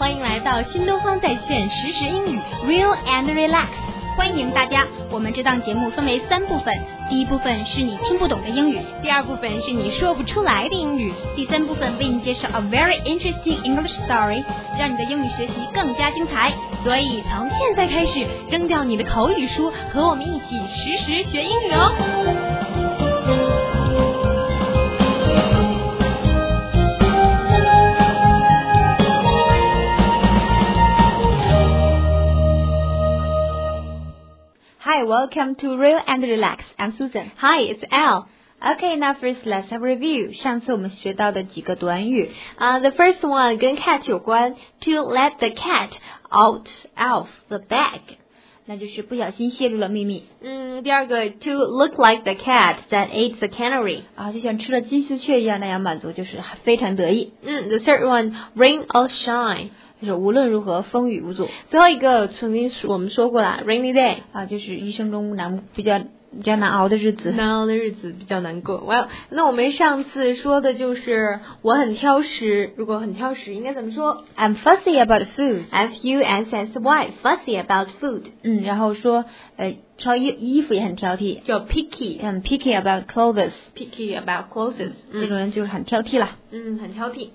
欢迎来到新东方在线实时英语 Real and Relax， 欢迎大家。我们这档节目分为3部分，第一部分是你听不懂的英语，第二部分是你说不出来的英语，第3部分为你介绍 a very interesting English story， 让你的英语学习更加精彩。所以从现在开始，扔掉你的口语书，和我们一起实时学英语哦。 Hi, welcome to Real and Relax. I'm Susan. Hi, it's Al. Okay, now first let's have a review. 上次我们学到的几个短语。 The first one 跟 cat 有关 ，to let the cat out of the bag， 那就是不小心泄露了秘密。 第二个 to look like the cat that ate the canary， 就像吃了金丝雀一样那样满足，就是非常得意。 The third one rain or shine， 就是无论如何风雨无阻。 最后一个曾经我们说过了 rainy day， 就是一生中比较难熬的日子， 比较难过。那我们上次说的就是我很挑食，如果很挑食应该怎么说？ I'm fussy about food. F-U-S-S-Y fussy about food。 然后说挑衣服也很挑剔， 叫 picky。 picky about clothes。 picky about clothes。 这种人就是很挑剔了。 很挑剔。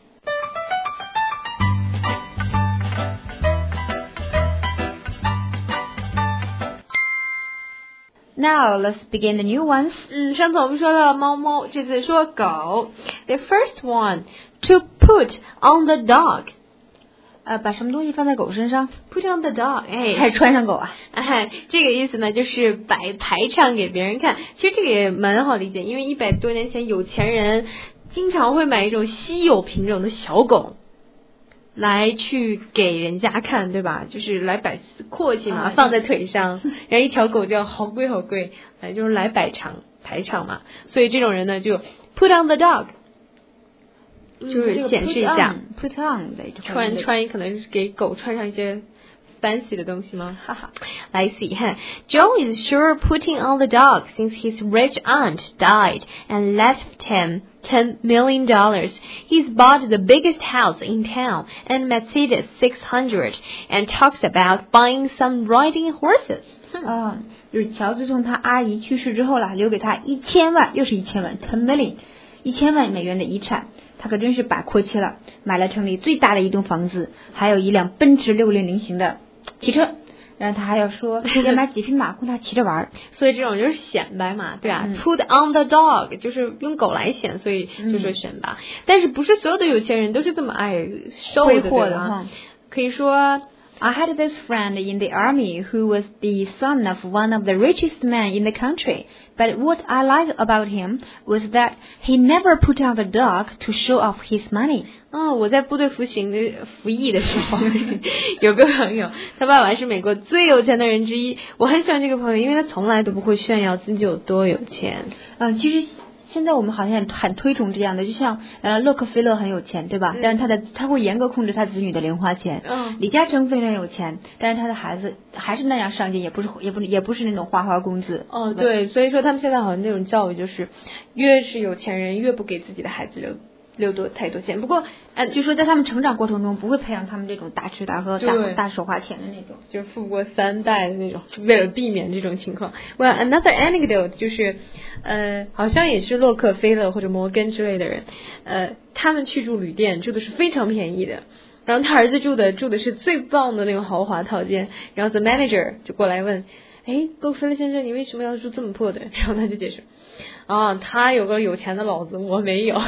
Now let's begin the new ones. 上次我们说了猫猫，这次说狗。The first one, to put on the dog. 把什么东西放在狗身上 ？Put on the dog， 还穿上狗啊？ 这个意思呢，就是摆排场给别人看。其实这个也蛮好理解，因为100多年前有钱人经常会买一种稀有品种的小狗。来去给人家看，对吧？就是来摆阔气嘛，放在腿上，然后一条狗叫好贵好贵，就是来排场嘛。所以这种人呢，就 put on the dog， 就是显示一下 put on 的穿可能是给狗穿上一些fancy 的东西吗？来 see Joe is sure putting on the dog since his rich aunt died and left him $10 million. He's bought the biggest house in town and Mercedes 600 and talks about buying some riding horses. 就是乔自从他阿姨去世之后了，留给他1000万，又是1000万 $10 million，1000万美元的遗产。他可真是把阔气了，买了城里最大的一栋房子，还有一辆奔驰600型的汽车。然后他还要说要买几匹马供他骑着玩， 所以这种就是显摆嘛，对吧？Put on the dog 就是用狗来显，所以就说显摆。但是不是所有的有钱人都是这么爱挥霍的哈？可以说。 I had this friend in the army who was the son of one of the richest men in the country. But what I liked about him was that he never put on the dog to show off his money. 我在部队服役的时候，有个朋友，他爸爸是美国最有钱的人之一。我很喜欢这个朋友，因为他从来都不会炫耀自己有多有钱。 其实。现在我们好像很推崇这样的，就像洛克菲勒很有钱，对吧？但是他会严格控制他子女的零花钱。李嘉诚非常有钱，但是他的孩子还是那样上进，也不是那种花花公子。 对，所以说他们现在好像那种教育就是，越是有钱人越不给自己的孩子留太多钱。不过就说在他们成长过程中不会培养他们这种大吃大喝、大手花钱的那种， 就是富过3代的那种，为了避免这种情况。Well, another anecdote 就是好像也是洛克菲勒或者摩根之类的人，他们去住旅店住的是非常便宜的，然后他儿子住的是最棒的那种豪华套间，然后 the manager 就过来问，洛克菲勒先生，你为什么要住这么破的？然后他就解释。他有个有钱的老子，我没有。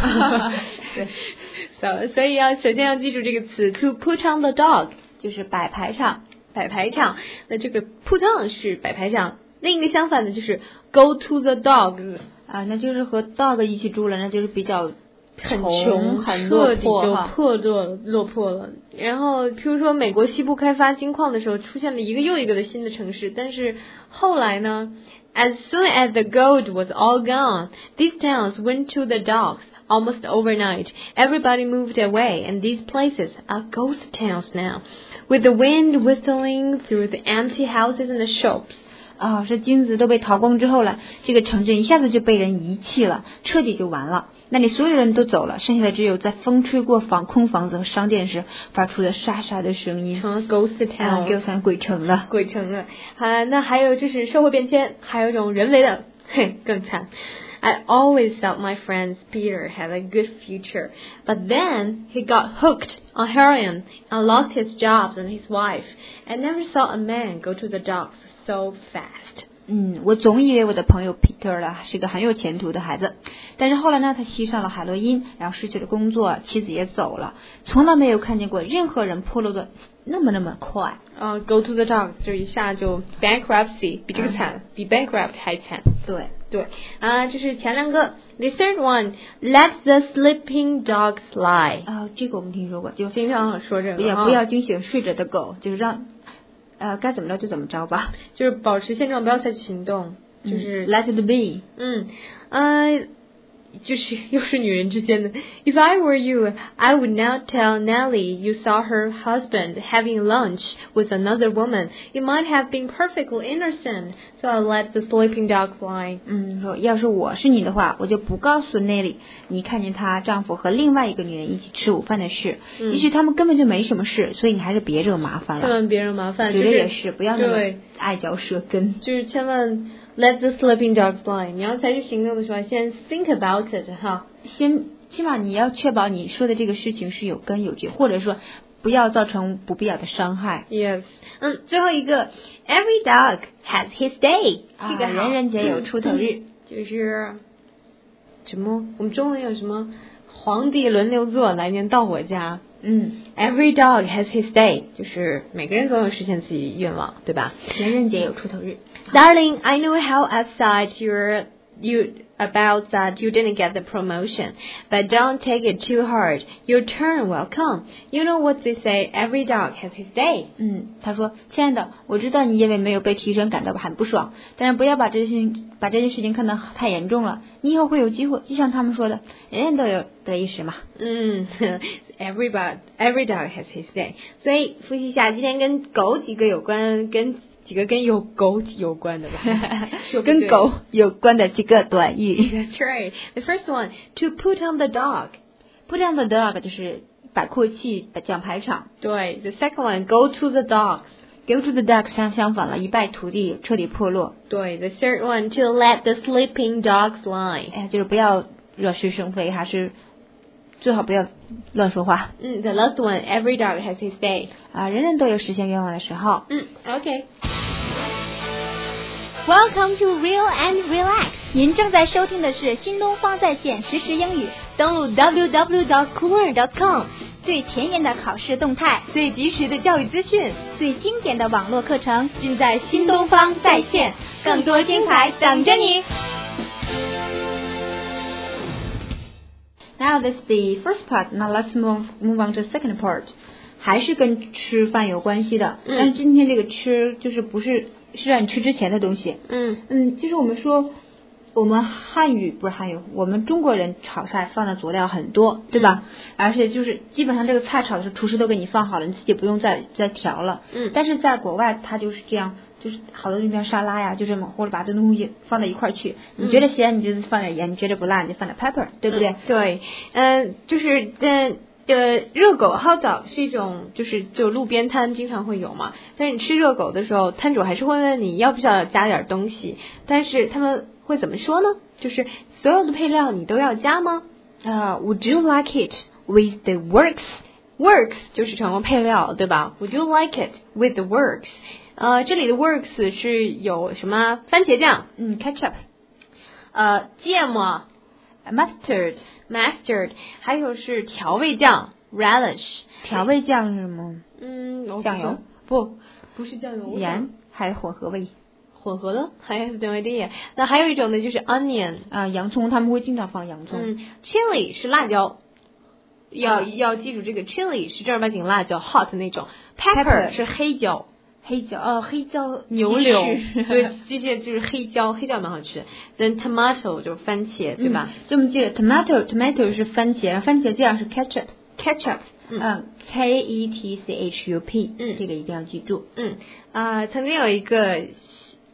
对，所以首先要记住这个词 to put on the dog 就是摆排场。那这个 put on 是摆排场，另一个相反的就是 go to the dog 那就是和 dog 一起住了，那就是比较很穷很落魄了。然后譬如说美国西部开发金矿的时候，出现了一个又一个的新的城市，但是后来呢，as soon as the gold was all gone, these towns went to the dogs almost overnight. Everybody moved away, and these places are ghost towns now, with the wind whistling through the empty houses and the shops. 是金子都被淘光之后了，这个城镇一下子就被人遗弃了，彻底就完了。那里所有人都走了，剩下的只有在风吹过空房子和商店时发出的沙沙的声音， 成了 ghost town， 就算鬼城了。 鬼城了。那还有就是社会变迁，还有一种人为的，更惨。I always thought my friend Peter had a good future, but then he got hooked on heroin and lost his job and his wife. I never saw a man go to the docks so fast. 我总以为我的朋友 Peter 了是个很有前途的孩子，但是后来呢，他吸上了海洛因，然后失去了工作，妻子也走了，从来没有看见过任何人破落的那么快。 Go to the docks 就一下就 bankruptcy， 比这个惨，比 bankrupt 还惨。 对， 这是前两个。The third one, let the sleeping dogs lie. 这个我们听说过，就经常说这个， 不要惊醒睡着的狗，就是让该怎么着就怎么着吧， 就是保持现状，不要采取行动，就是 let it be。 就是又是女人之间的。If I were you, I would now tell Nellie you saw her husband having lunch with another woman. It might have been perfectly innocent, so I'll let the sleeping dogs lie. 说要是我是你的话，我就不告诉 Nellie 你看见她丈夫和另外一个女人一起吃午饭的事。也许他们根本就没什么事，所以你还是别惹麻烦了。 千万别惹麻烦， 觉得也是，不要那么爱嚼舌根。 就是千万。Let the sleeping dogs lie. 你要采取行动的时候，先 think about it 起码你要确保你说的这个事情是有根有据，或者说不要造成不必要的伤害。 Yes. 最后一个 ，Every dog has his day. 这个人人皆有出头日。 就是什么？我们中文有什么？皇帝轮流坐，来年到我家。Every dog has his day. 就是每个人总有实现自己愿望，对吧？ 人人皆有出头日。 Darling, I know how upset you about that you didn't get the promotion, but don't take it too hard. Your turn will come. You know what they say, every dog has his day. 他说，亲爱的，我知道你因为没有被提升感到很不爽，但是不要把这件事情看得太严重了。你以后会有机会，就像他们说的，人人都有得一时嘛。 Every dog has his day. 所以复习一下，今天跟狗几个有关，几个跟有狗有关的吧， 跟狗有关的几个短语。 That's right. The first one, to put on the dog. Put on the dog 就是摆阔气，讲排场。 对。The second one, go to the dogs. Go to the dogs 相反了，一败涂地，彻底破落。 对。The third one, to let the sleeping dogs lie. 就是不要惹是生非，还是最好不要乱说话。 The last one, every dog has his day. 人人都有实现愿望的时候。 Okay.Welcome to Real and Relax. 您正在收听的是新东方在线实时英语。 登录 www.cooler.com， 最前沿的考试动态， 最及时的教育资讯， 最经典的网络课程， 尽在新东方在线。更多精彩等着你。 Now this is the first part. Now let's move on to the second part. 还是跟吃饭有关系的，但是今天这个吃就是不是让你吃之前的东西。就是我们说，我们我们中国人炒菜放的佐料很多，对吧？而且就是基本上这个菜炒的时候，厨师都给你放好了，你自己不用再调了。但是在国外，它就是这样，就是好多那边沙拉呀，就这么或者把这东西放在一块儿去。你觉得咸，你就放点盐；你觉得不辣，你就放点 pepper， 对不对？ 对，就是热狗 hot dog 是一种就路边摊经常会有嘛，但是你吃热狗的时候，摊主还是会问你要不要加点东西，但是他们会怎么说呢？就是所有的配料你都要加吗？Would you like it with the works? Works 就是成为配料，对吧 ？Would you like it with the works? 这里的 works 是有什么？番茄酱 ，ketchup， 芥末。Mustard， 还有是调味酱 relish。 调味酱是什么？酱油？ 不是酱油， 盐还是混合味？ 混合的，还有对的。那还有一种呢，就是 onion 洋葱，他们会经常放洋葱。 chili 是辣椒，要记住这个 chili 是正儿八经辣椒 hot 那种 ，pepper 是黑椒牛柳，对，这些就是黑椒蛮好吃。Then tomato 就是番茄，对吧？ 这么记得 tomato 是番茄，然后番茄酱是 ketchup ketchup，ketchup，这个一定要记住。 曾经有一个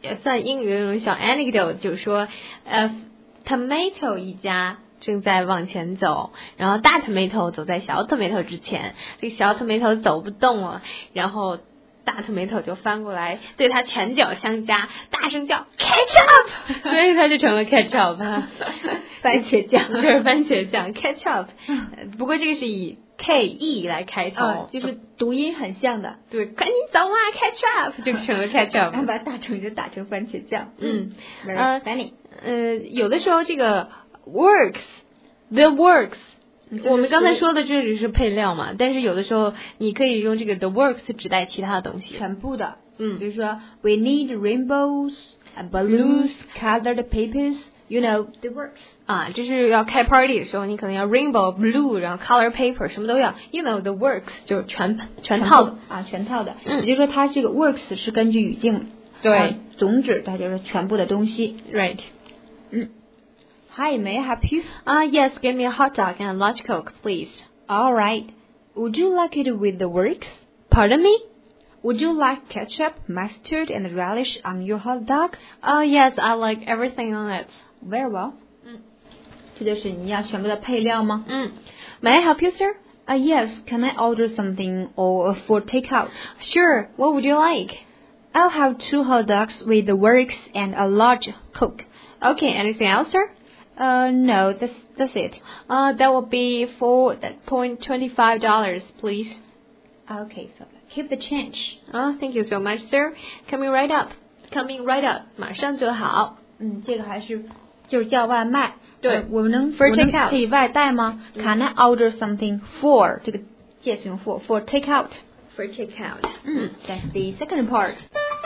也算英语的那种小 anecdote， 就是说tomato 一家正在往前走，然后大 tomato 走在小 tomato 之前，这个小 tomato 走不动了，然后大 tomato 就翻过来对他拳脚相加，大声叫 catch up， 所以他就成了 catch up， 番茄酱就是番茄酱 catch up， 不过这个是以 KE 来开头， 就是读音很像的。 对，赶紧走啊 catch up， 就成了 catch up， 把打成就打成番茄酱。 very funny。 有的时候这个 the works。我们刚才说的这只是配料嘛，但是有的时候你可以用这个 the works 指代其他的东西， 全部的。比如说 we need rainbows, balloons, colored papers, you know the works。 这是要开 party 的时候，你可能要 rainbow, blue， 然后 color paper 什么都要 ，you know the works 就是全套的全套的。也就是说，它这个 works 是根据语境， 对， 总指它就是全部的东西。 Right。 Hi, may I help you? Yes, give me a hot dog and a large Coke, please. All right. Would you like it with the works? Pardon me? Would you like ketchup, mustard, and relish on your hot dog? Yes, I like everything on it. Very well. 这就是你要全部的配料吗 ？May I help you, sir? Yes. Can I order something or for takeout? Sure. What would you like? I'll have 2 hot dogs with the works and a large Coke. Okay. Anything else, sir? No, that's it. That will be $4.25, please. Okay, so keep the change. Thank you so much, sir. Coming right up. 马上就好。 这个还是就是叫外卖。 对， 我们 for take out 可以外带吗？Can I order something for 这个介词用 for take out? For take out. That's the second part.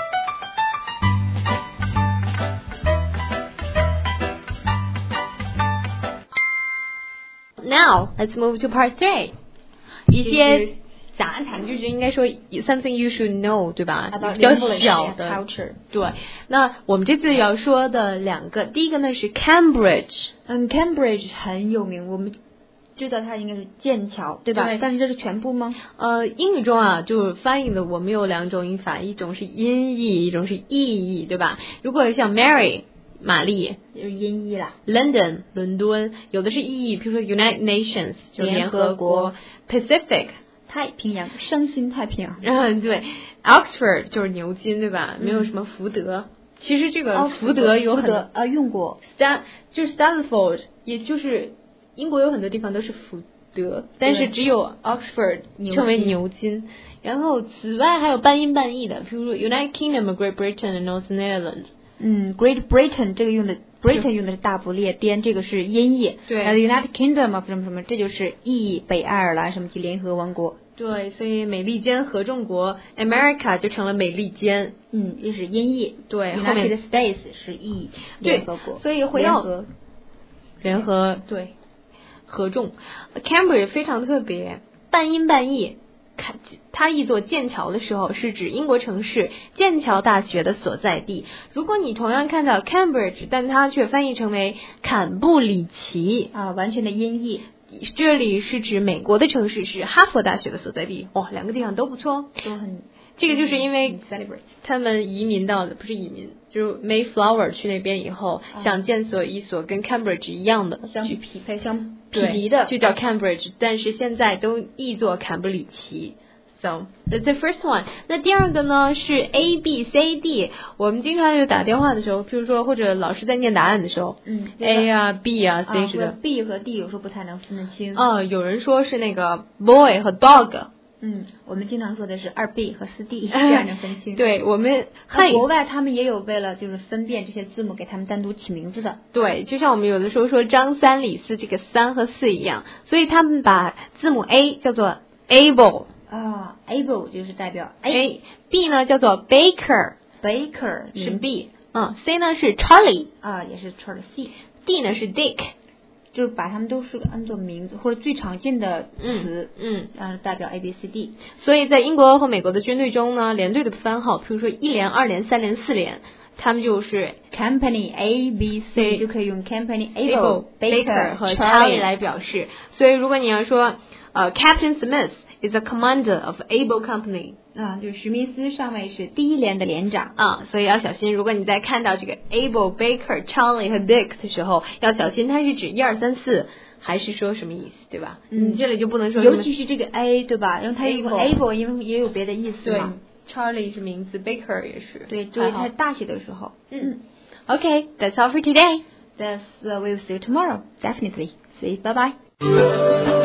Now, let's move to part 3. 一些杂谈就是应该说 something you should know， 对吧？比较小的 culture。 对，那我们这次要说的2个，第一个呢是 Cambridge。 Cambridge 很有名，我们知道它应该是剑桥，对吧？ 对。 但是这是全部吗？ 英语中就翻译的我们有2种语法，一种是音译，一种是意译，对吧？如果像 Mary。玛丽就是音译啦 ，London 伦敦，有的是意译，比如说 United Nations 就是联合国 ，Pacific 太平洋，伤心太平洋。 对 ，Oxford 就是牛津，对吧？没有什么福德。其实这个福德有很用过就是 Stanford， 也就是英国有很多地方都是福德，但是只有 Oxford 称为牛津。然后此外还有半音半译的，比如说 United Kingdom、Great Britain and Northern Ireland。Great Britain 这个用的 Britain 用的是大不列颠，这个是音译。 对。 United Kingdom of 什么什么，这就是意译北爱尔兰什么及联合王国。 对，所以美利坚合众国 America 就成了美利坚。 这是音译。 对。 United States 是意联合国。 所以回到联合对合众 ，Cambridge 非常特别，半音半译。它译作剑桥的时候，是指英国城市剑桥大学的所在地。如果你同样看到 Cambridge， 但它却翻译成为坎布里奇完全的音译。 这里是指美国的城市，是哈佛大学的所在地。2个地方都不错， 都很。 这个就是因为他们移民到的，不是移民，就是 Mayflower 去那边以后，想建一所跟 Cambridge 一样的， 相匹配、相匹敌的， 就叫 Cambridge， 但是现在都译作坎布里奇。So that's the first one。那第2个呢是 A、B、C、D。我们经常就打电话的时候，譬如说或者老师在念答案的时候，A 啊、B 啊、C 是的。 B 和 D 有时候不太能分得清。 有人说是那个 boy 和 dog。 我们经常说的是2B 和4D， 这样能分清。 对，我们国外他们也有为了就是分辨这些字母，给他们单独起名字的。 对，就像我们有的时候说张三李四，这个3和4一样，所以他们把字母 A 叫做 able。able 就是代表 A。B 呢叫做 baker 是 B。C 呢是 Charlie 也是 Charlie。C。D 呢是 Dick。 就是把它们都是按作名字或者最常见的词，然后代表 A B C D。 所以在英国和美国的军队中呢，连队的番号，比如说1连、2连、3连、4连，他们就是 Company A B C， 就可以用 Company Able、Baker 和 Charlie 来表示。所以如果你要说Captain Smith is a commander of Able Company， 就是史密斯上尉是第一连的连长啊，所以要小心。如果你在看到这个 Abel、Baker、Charlie 和 Dick 的时候，要小心它是指1、2、3、4，还是说什么意思，对吧？你这里就不能说， 尤其是这个 A， 对吧？然后它有 Abel， 因为也有别的意思嘛。 对 ，Charlie 是名字 ，Baker 也是。 对，注意它大写的时候。 Okay, that's all for today. We'll see you tomorrow. Definitely. See you. Bye bye.